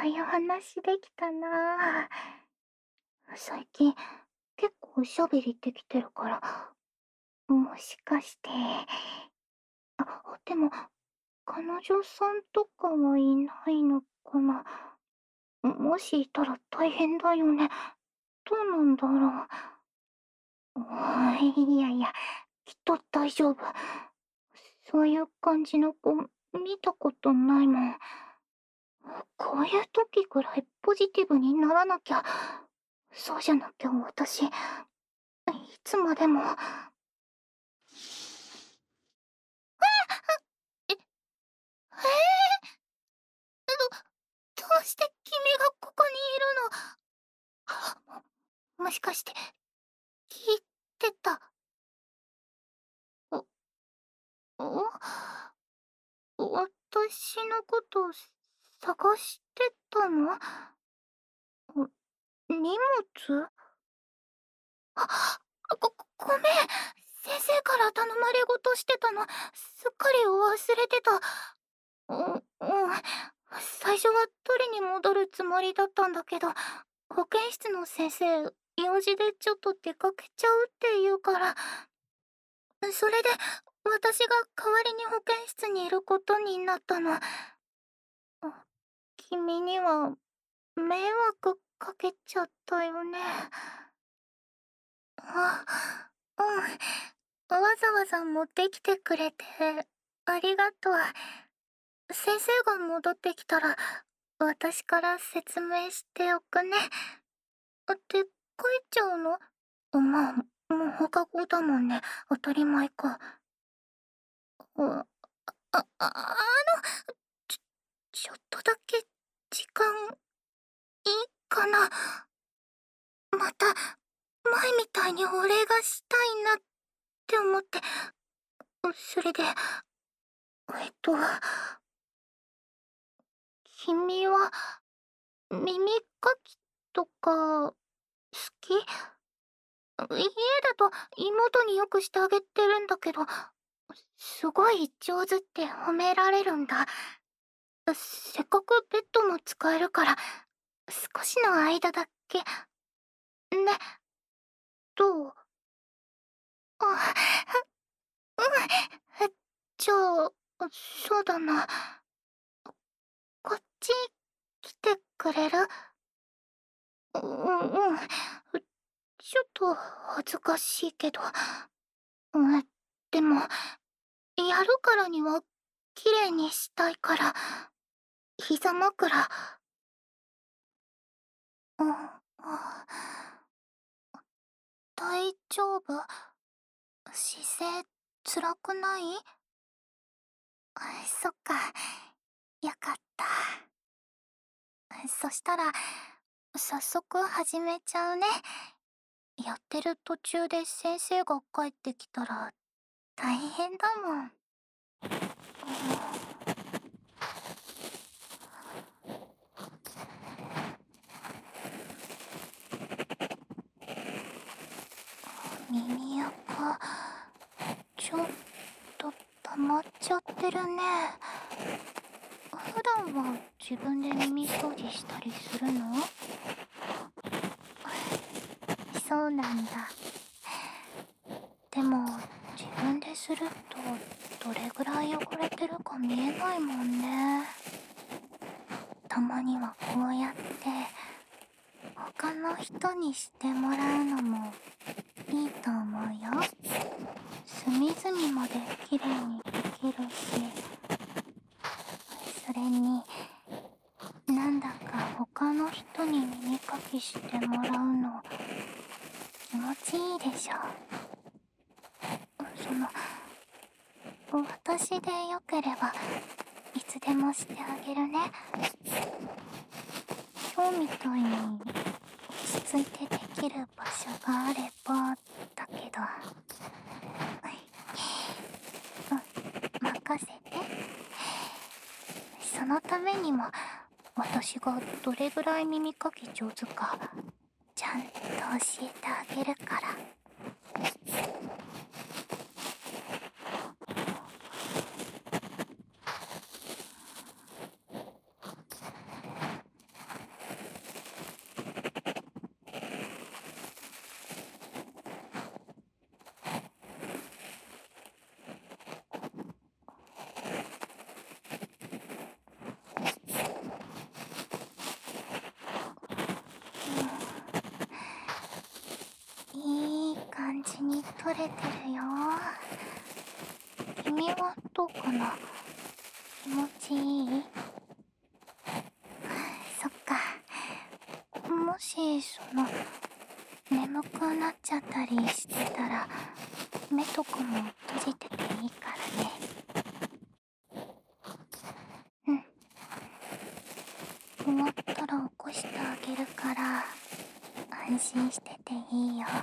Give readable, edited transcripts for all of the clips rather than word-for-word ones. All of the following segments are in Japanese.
いう話できたな。最近、結構おしゃべりできてるから、もしかして。でも、彼女さんとかはいないのかな。もしいたら大変だよね。どうなんだろう。いやいや、きっと大丈夫。そういう感じの子、見たことないもん。こういう時ぐらいポジティブにならなきゃ。そうじゃなきゃ私、いつまでも。え、どうして君がここにいるの？もしかして、聞いてた？お、お、私のこと探してたの？荷物？ごめん。先生から頼まれごとしてたの。すっかり忘れてた。最初は取りに戻るつもりだったんだけど、保健室の先生、用事でちょっと出かけちゃうって言うから、それで私が代わりに保健室にいることになったの。君には迷惑かけちゃったよね。あ、わざわざ持ってきてくれてありがとう。先生が戻ってきたら私から説明しておくね。帰っちゃうの？まあ、もう放課後だもんね。当たり前か。あ、ちちょっとだけ時間いいかな？また前みたいにお礼がしたいなって思って。それで、えっと、君は耳かきとか好き？家だと妹によくしてあげてるんだけど、すごい上手って褒められるんだ。せっかくベッドも使えるから、少しの間だけ。ね、どう？あ、うん。じゃあ、そうだな。こっち来てくれる？うん。ちょっと恥ずかしいけど。でも、やるからには綺麗にしたいから、膝枕。うん、大丈夫？姿勢辛くない？そっか。よかった。そしたら、早速始めちゃうね。やってる途中で先生が帰ってきたら大変だもん。耳垢、ちょっと溜まっちゃってるね。普段は自分で耳掃除したりするの？そうなんだ。でも、自分でするとどれぐらい汚れてるか見えないもんね。たまにはこうやって他の人にしてもらうのもいいと思うよ。隅々まで綺麗にできるし、それになんだか他の人に耳かきしてもらうの気持ちいいでしょ？私でよければいつでもしてあげるね。今日みたいに落ち着いてできる場所があればだけど。任せて。そのためにも私がどれぐらい耳かき上手かちゃんと教えてあげるから。 取れてるよ。君はどうかな？気持ちいい？そっか。もし、眠くなっちゃったりしてたら、目とかも閉じてていいからね。うん。終わったら起こしてあげるから、安心してていいよ。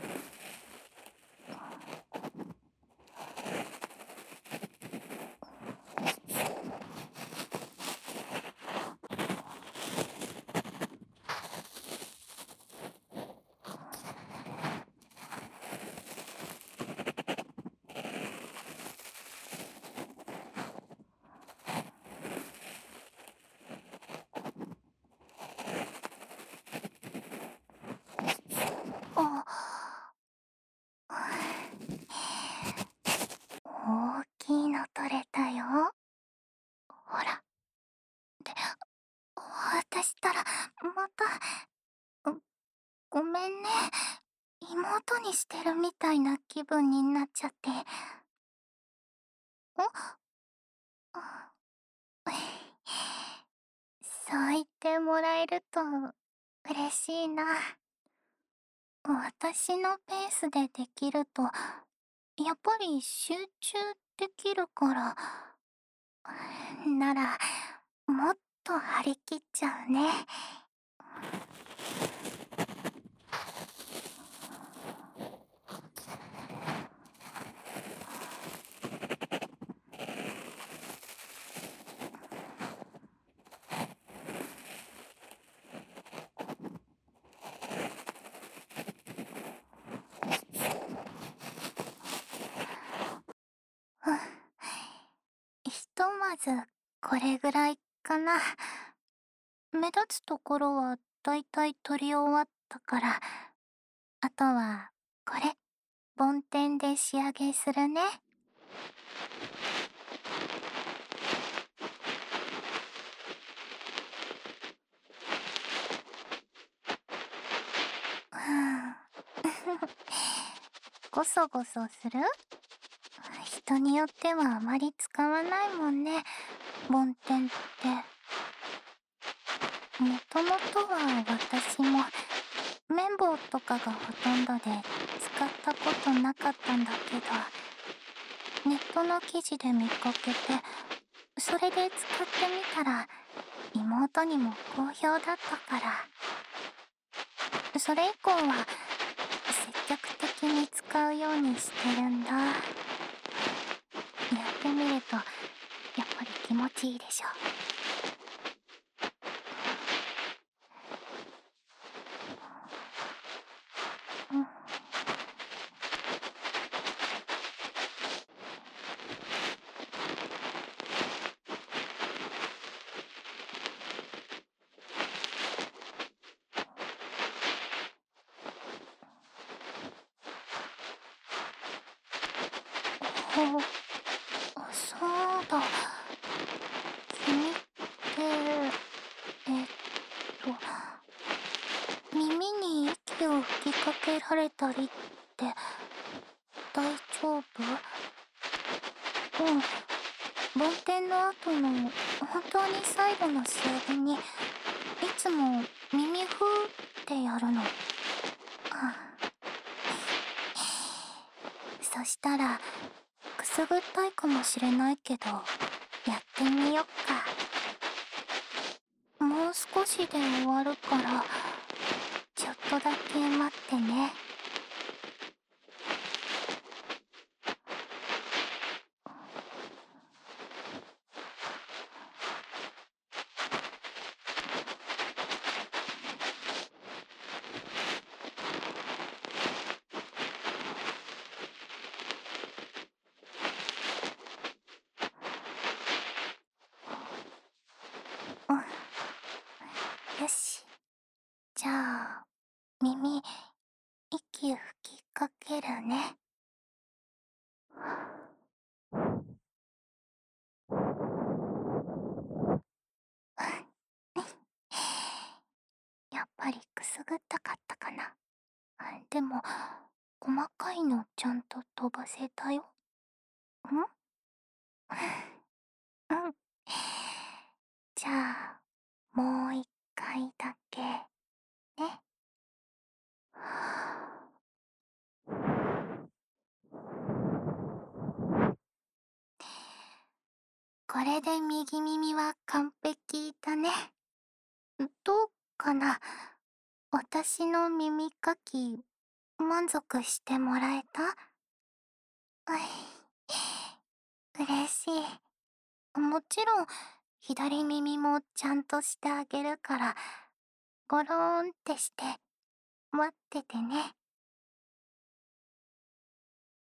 あ、大きいの取れたよ。ほら。で、渡したら、また、ごめんね。妹にしてるみたいな気分になっちゃって。あ、そう言ってもらえると嬉しいな。私のペースでできると、やっぱり集中できるから、なら、もっと張り切っちゃうね。うん。ひとまず、これぐらいかな。目立つところはだいたい取り終わったから、あとは、これ、梵天で仕上げするね。うん。ごそごそする？人によってはあまり使わないもんね、梵天って。もともとは私も綿棒とかがほとんどで使ったことなかったんだけど、ネットの記事で見かけて、それで使ってみたら妹にも好評だったから、それ以降は積極的に使うようにしてるんだ。やってみるとやっぱり気持ちいいでしょ。うん。そうだ。君って、えっ耳に息を吹きかけられたりって大丈夫？うん。梵天の後の本当に最後の仕上げにいつも耳ふーってやるの。そしたらくすぐったいかもしれないけど、やってみよっか。もう少しで終わるから、ちょっとだけ待ってね。うん。よし。じゃあ、耳、息吹きかけるね。やっぱりくすぐったかったかな。でも、 細かいのちゃんと飛ばせたよ。んうん。じゃあ、もう一回だけ、ね。これで右耳は完璧だね。どうかな、私の耳かき、満足してもらえた？はい。嬉しい。もちろん、左耳もちゃんとしてあげるから、ゴローンってして、待っててね。